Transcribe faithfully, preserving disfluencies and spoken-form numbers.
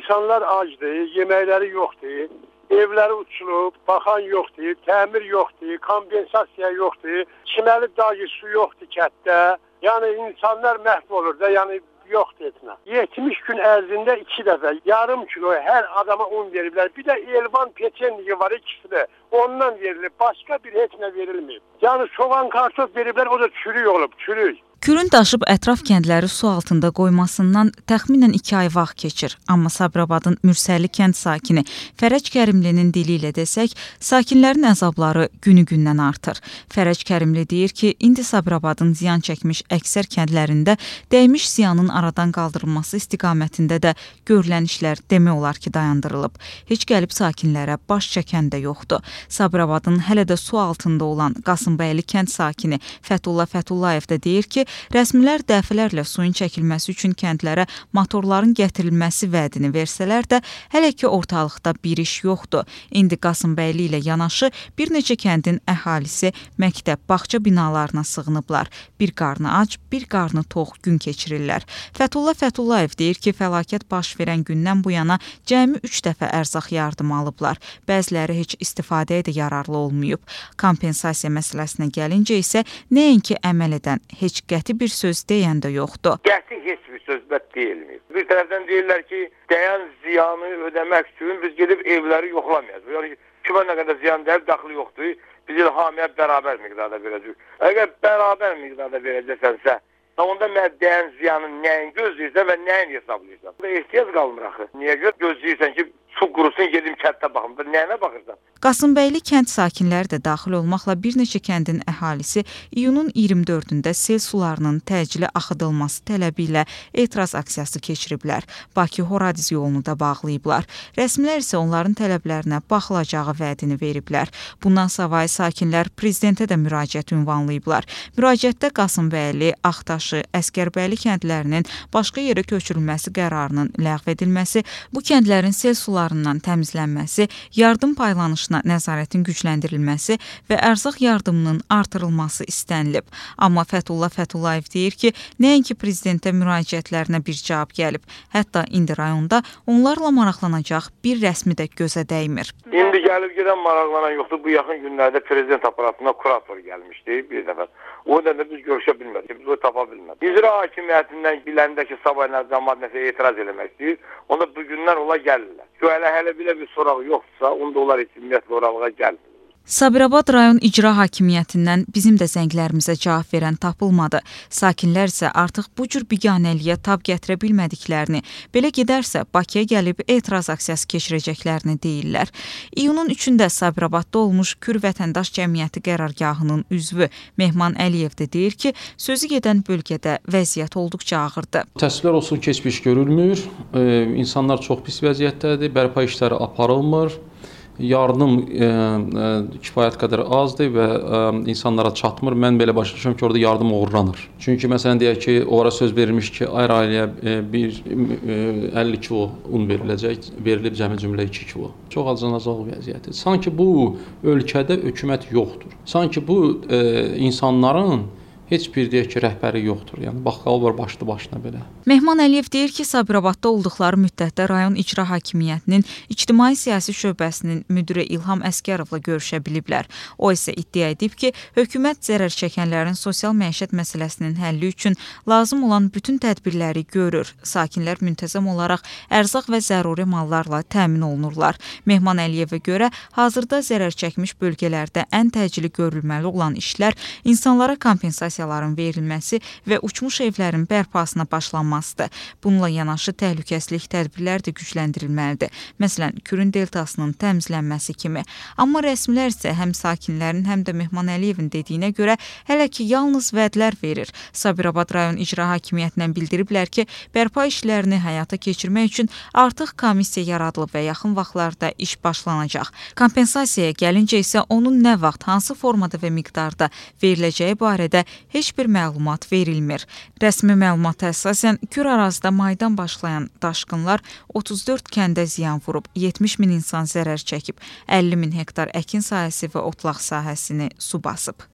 İnsanlar acdır, yeməkləri yoxdur, evləri uçulub, baxan yoxdur, təmir yoxdur, kompensasiya yoxdur, çiməli dayı su yoxdur kətdə. Yəni insanlar məhv olur da, yəni yoxdur etmə. yetmiş gün ərzində iki dəfə yarım kilo hər adama un veriblər. Bir də elvan peçenliği var ikisi də. Ondan verilib. Başqa bir heç nə verilməyib. Yəni soğan kartof veriblər, o da çürük olub, çürük. Kürün daşıb ətraf kəndləri su altında qoymasından təxminən iki ay vaxt keçir. Amma Sabirabadın Mürsəlli kənd sakini Fərəc Kərimlinin dili ilə desək, sakinlərin əzabları günü-gündən artır. Fərəc Kərimli deyir ki, indi Sabirabadın ziyan çəkmiş əksər kəndlərində dəymiş ziyanın aradan qaldırılması istiqamətində də görülən işlər demək olar ki, dayandırılıb. Heç gəlib sakinlərə baş çəkən də yoxdur. Sabirabadın hələ də su altında olan Qasımbəyli kənd sakini Fətullah Fətullayev də deyir ki, rəsmilər dəfələrlə suyun çəkilməsi üçün kəndlərə motorların gətirilməsi vədini versələr də, hələ ki ortalıqda bir iş yoxdur. İndi Qasımbəyli ilə yanaşı bir neçə kəndin əhalisi məktəb, bağça binalarına sığınıblar. Bir qarnı ac, bir qarnı tox gün keçirirlər. Fətullah Fətullayev deyir ki, fəlakət baş verən gündən bu yana cəmi üç dəfə ərzaq yardımı alıblar. Bəziləri heç istifadəyə də yararlı olmayıb. Kompensasiya məsələsinə gəlincə isə nəinki əməl edən, heç qəti bir söz deyən də yoxdur. Qəti heç bir söhbət deyilmir. Bir tərəfdən deyirlər ki, dəyən ziyanı ödəmək üçün biz gedib evləri yoxlamayacaq. Yəni kimə nə qədər ziyan dəyib, daxili yoxdur. Biz il hamiyə bərabər miqdarda verəcək. Əgər bərabər miqdarda verəcəksənsə, onda mən dəyən ziyanın nəyin gözləyirsən və nəyin hesablayırsan? Burada ehtiyac qalmır axı. Niyə gözləyirsən ki, su qurusun, gedim kənddə baxım. Nəyinə baxırsan? Qasımbəyli kənd sakinləri də daxil olmaqla bir neçə kəndin əhalisi iyunun iyirmi dördündə sel sularının təcili axıdılması tələbi ilə etiraz aksiyası keçiriblər. Bakı-Horadiz yolunu da bağlayıblar. Rəsmilər isə onların tələblərinə baxılacağı vədini veriblər. Bundan savayı sakinlər prezidentə də müraciət ünvanlayıblar. Müraciətdə Qasımbəyli, Ağtaşı, Əskərbəyli kəndlərinin başqa yerə köçürülməsi qərarının ləğv edilməsi, bu kəndlərin sel sularından təmizlənməsi, yardım paylanışı nəzarətin gücləndirilməsi və ərzaq yardımının artırılması istənilib. Amma Fətullah Fətullayev deyir ki, nəinki prezidentə müraciətlərinə bir cavab gəlib. Hətta indi rayonda onlarla maraqlanacaq bir rəsmi də gözə dəymir. İndi gəlib gedən maraqlanan yoxdur. Bu yaxın günlərdə prezident aparatına kurator gəlmişdi bir dəfə. O da biz görüşə bilmədik. Biz o tapa bilmədik. İcra hakimiyyətindən biləndə ki, sabahına cəmaət nəsə etiraz eləmək istəyir. Onda bu günlər ola gəlirlər. Hələ hələ belə bir sorağı yoxdursa, onda onlar heç ümumiyyətlə oralığa gəlmir. Sabirabad rayon icra hakimiyyətindən bizim də zənglərimizə cavab verən tapılmadı. Sakinlər isə artıq bu cür biganəliyə tab gətirə bilmədiklərini, belə gedərsə Bakıya gəlib etiraz aksiyası keçirəcəklərini deyirlər. İyunun üçündə Sabirabadda olmuş Kür Vətəndaş Cəmiyyəti qərargahının üzvü Mehman Əliyev də deyir ki, sözü gedən bölgədə vəziyyət olduqca ağırdır. Təəssüflər olsun ki, heç bir iş görülmür. E, insanlar çox pis vəziyyətdədir, bərpa işləri aparılmır. Yardım e, e, kifayət qədər azdır və e, insanlara çatmır. Mən belə başa düşürəm ki, orada yardım uğurlanır. Çünki məsələn deyək ki, onlara söz verilmiş ki, ayrı ailəyə e, bir e, əlli kilo un veriləcək, verilib cəmi cümlə iki kilo. Çox acınacaq vəziyyətdir. Sanki bu ölkədə hökumət yoxdur. Sanki bu e, insanların heç bir deyək ki, rəhbəri yoxdur. Yəni baxqal var başlı başına belə. Mehman Əliyev deyir ki, Sabirabadda olduqları müddətdə rayon icra hakimiyyətinin ictimai siyasi şöbəsinin müdiri İlham Əskərovla görüşə biliblər. O isə iddia edib ki, hökumət zərər çəkənlərin sosial məişət məsələsinin həlli üçün lazım olan bütün tədbirləri görür. Sakinlər müntəzəm olaraq ərzaq və zəruri mallarla təmin olunurlar. Mehman Əliyevə görə hazırda zərər çəkmiş bölgələrdə ən təcili görülməli olan işlər insanlara kompensasiya verilməsi və uçmuş evlərin bərpasına başlanmasıdır. Bununla yanaşı təhlükəsizlik tədbirləri də gücləndirilməlidir. Məsələn, Kürün deltasının təmizlənməsi kimi. Amma rəsmilər isə həm sakinlərin, həm də Mehman Əliyevin dediyinə görə hələ ki yalnız vədlər verir. Sabirabad rayon icra hakimiyyətindən bildiriblər ki, bərpa işlərini həyata keçirmək üçün artıq komissiya yaradılıb və yaxın vaxtlarda iş başlanacaq. Kompensasiyaya gəlincə isə onun nə vaxt, hansı formada və miqdarda veriləcəyi barədə heç bir məlumat verilmir. Rəsmi məlumata əsasən Kür ərazidə maydan başlayan daşqınlar otuz dörd kəndə ziyan vurub, yetmiş min insan zərər çəkib, əlli min hektar əkin sahəsi və otlaq sahəsini su basıb.